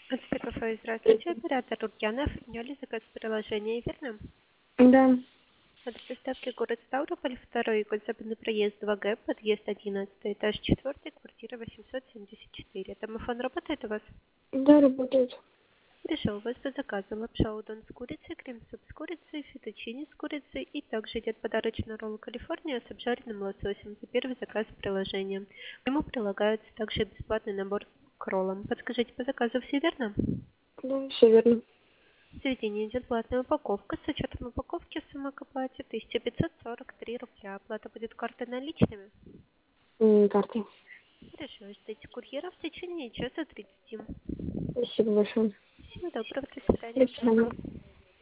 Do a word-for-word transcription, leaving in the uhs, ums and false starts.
Отсюда кафе, здравствуйте, оператор Ульянов, приняли заказ приложения, верно? Да. Адрес доставки город Ставрополь, второй год, западный проезд два Г, подъезд одиннадцатый, этаж четвертый, квартира восемьсот семьдесят четыре. Домофон работает у вас? Да, работает. Решил, у вас по заказу лапша удон с курицей, крем-суп с курицей, фетучини с курицей и также идет подарочный ролл Калифорния с обжаренным лососем. За первый заказ приложения. К нему прилагается также бесплатный набор к роллам. Подскажите, по заказу все верно? Да, все верно. В заведении идет платная упаковка. С учетом упаковки сумма к оплате тысяча пятьсот сорок три рубля. Оплата будет картой наличными. М, Картой. Хорошо, ждите курьера в течение часа тридцати. Спасибо большое. Всего доброго, до свидания. До свидания.